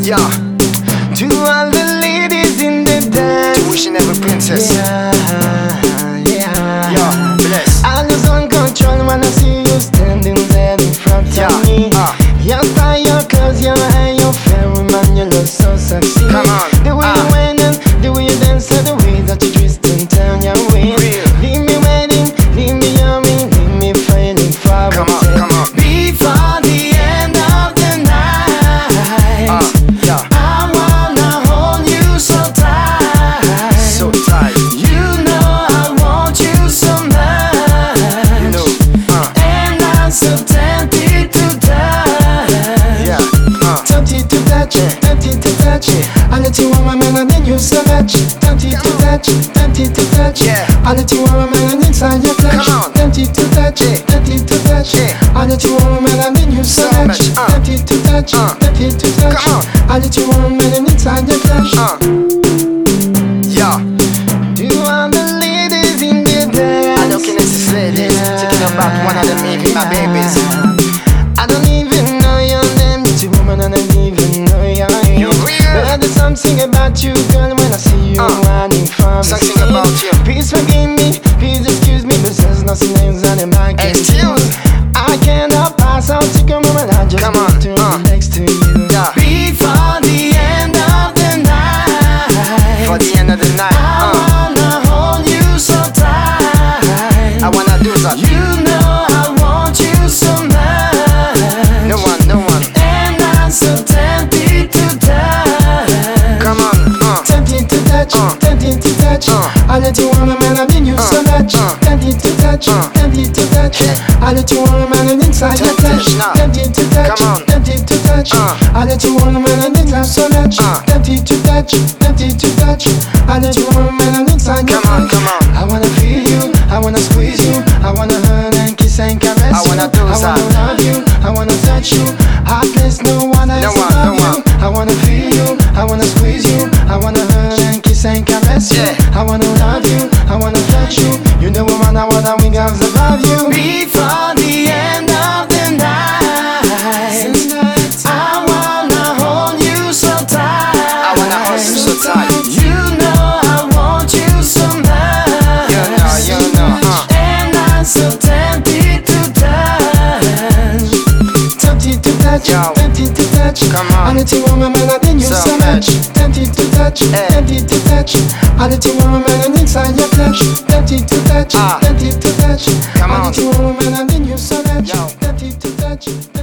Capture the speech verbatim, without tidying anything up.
Yeah. To all the ladies in the dance, To each and every princess. yeah, yeah. Yeah, bless. I lose on control when I see you standing there in front Yeah, of me. uh. Your style, your clothes, your hair, your fair man, you look so sexy. Come on, the way uh. you went and the way you dance, and the way that you twist and turn your waist. Real. Leave me waiting, leave me yummy, leave me feeling far. Come on, come on. Before the end of the night, Uh, yeah. I wanna hold you so tight. So tight. You know I want you so much. You know. Uh, And I'm so tempted to touch. yeah. Uh, Tempted to touch, tempted to touch. I let you want my man and then you so much. Tempted to touch, tempted to touch. Yeah. I let you want my man and inside your clutch. Come on. Tempted to touch, tempted to touch. Yeah. I let you want my man and then you so So much. much, uh. Tempted to touch, Uh. tempted to touch. Come on. I let you want my man and inside your clutch. uh. Yeah. To all the ladies in the dance, I don't care to say this. Thinking about one of them, maybe my babies. I don't even know your name, you're a woman and I don't even know your name. You real? But there's something about you, girl, when I see you Uh, running from me. something about you. Please forgive me, please excuse me, but there's nothing else on the mind. Excuse. I cannot pass out to come on, I just Come want on, to uh. be next to you. Yeah. Before the end of the night, For the end of the night. I Uh, wanna hold you so tight. I wanna do that. You know I want you so much. No one, no one. And I'm so tempted to touch. Come on. Uh, Tempted to touch, Uh. tempted to touch. Uh. I let you want my man, I mean you so much. Uh. Tempted to touch, Uh. tempted to touch. Yeah. I let you want my man and inside your Tempted, clutch. nah. Tempted to touch, Come on. tempted to touch. Uh. I let you want my man and inside so much. Uh. Tempted to touch, tempted to touch. I let you want my man and inside your Come on, clutch. come on. I wanna feel you, I wanna squeeze you, I wanna hug and kiss and caress I wanna you. do I that. wanna love you, I wanna touch you. Heartless, no one else No one, above no you. one. I wanna feel you, I wanna squeeze you, I wanna hug and kiss and caress you. Yeah. I wanna love you, I wanna touch you. You know woman, I wanna wing arms above you. Before the end of the night, I wanna hold you so tight. I wanna hold you so tight. You know I want you so much. You know, you know. Uh, And I'm so tempted to touch. Tempted to touch, Yo. tempted to touch. Come on. I let you want my man, I think you So so much. much. Tempted to touch, Eh. tempted to touch. I let you want my man, and inside your clutch. Tempted to touch, Ah. tempted to touch. Come I on. let you want my man, I think you so much. Yo. Tempted to touch.